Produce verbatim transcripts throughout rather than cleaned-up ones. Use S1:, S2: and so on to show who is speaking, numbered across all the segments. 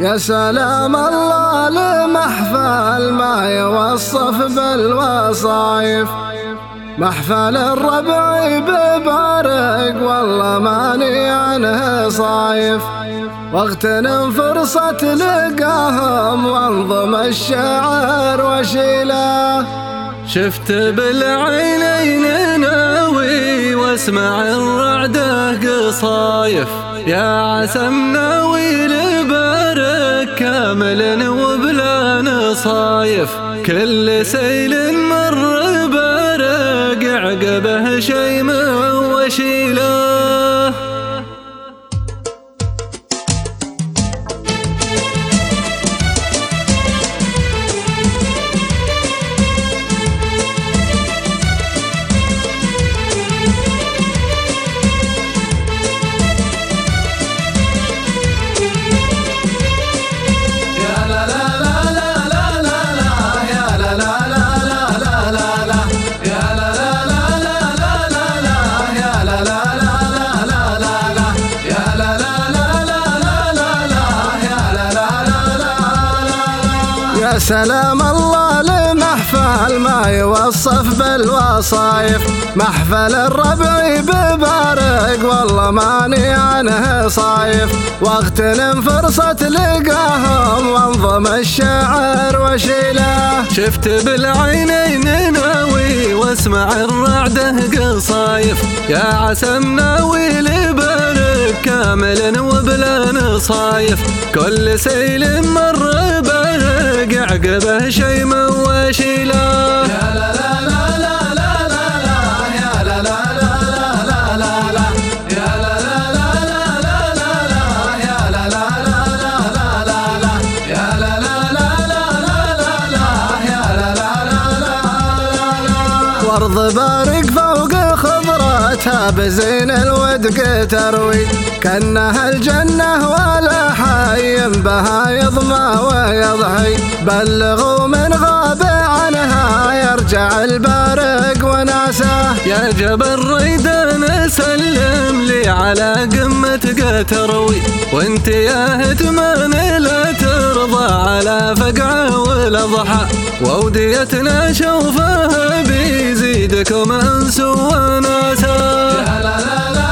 S1: يا سلام الله لمحفل ما يوصف بالوصايف، محفل الربع ببارق والله ماني عنه صايف، واغتنم فرصة لقاهم وانظم الشعر وشيله.
S2: شفت بالعينين ناوي واسمع الرعده قصايف، يا عسم ناوي لبارك كامل وبلا نصايف، كل سيل مر بارق عقبه شيم وشيله.
S1: يا سلام الله لمحفل ما يوصف بالوصايف، محفل الربع ببارق والله ماني عنه صايف، واغتنم فرصة لقاهم وانظم الشعر وشيله.
S2: شفت بالعينين ناوي واسمع الرعده قصايف، يا عسم ناوي لبارك كامل وبلا نصايف، كل سيل مر بارق عقبه شيم وشيله.
S1: يا لا لا لا لا لا لا لا يا لا لا لا لا لا لا يا لا لا لا لا لا لا يا لا لا لا لا لا لا يا لا لا لا لا لا يا لا لا لا لا. وارض بارق فوق خضرتها بزين الودق تروي، كأنها الجنة ولا حي بها يضمى ويضحي، بلغوا من غاب عنها يرجع البارق وناسه.
S2: يا جبل ريدان سلم لي على قمة تروي، وانت يا هتمان لا ترضى على فقعه والاضحى، ووديتنا شوفها بيزيدكم انس وناسه.
S1: يا لا لا لا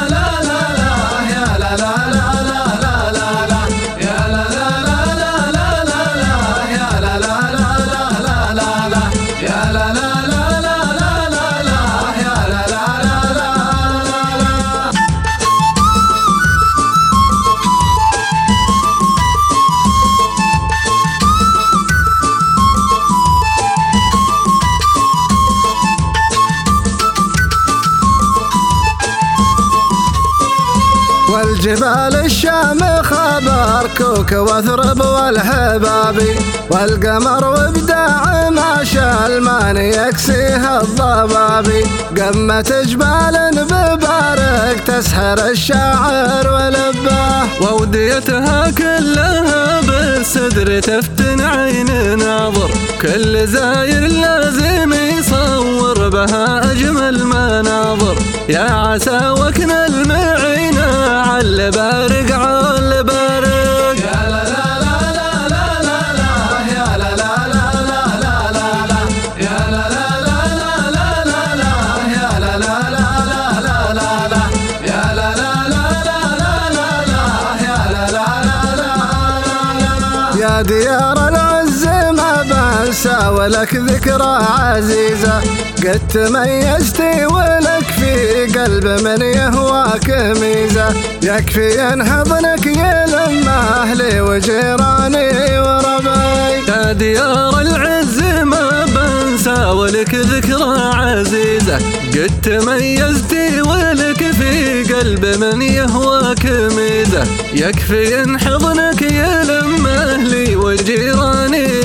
S1: والجبال الشامخة باركوك واثرب والحبابي، والقمر وابداع ما شال ماني يكسيها الضبابي، قمة جبال ببارق تسحر الشاعر ولباه،
S2: ووديتها كلها بالصدر تفتن عين ناظر، كل زاير لازم يصور بها أجمل مناظر، يا عسى وكن المعينة عال بارق عال بارق.
S1: يا لا لا لا لا لا لا لا يا لا لا لا لا لا لا يا لا لا لا لا لا لا يا لا لا لا لا لا لا يا لا لا لا لا لا لا يا لا لا لا لا. يا ديار العز ما بنسى ولك ذكرى عزيزة، قد تميزتي ولك في قلب من يهواك ميزة، يكفي ان حضنك يلم اهلي وجيراني وربعي.
S2: يا ديار العز ما بنسى ولك ذكرى عزيزة، قد تميزتي ولك في قلب من يهواك ميزة، يكفي ان حضنك يلم اهلي وجيراني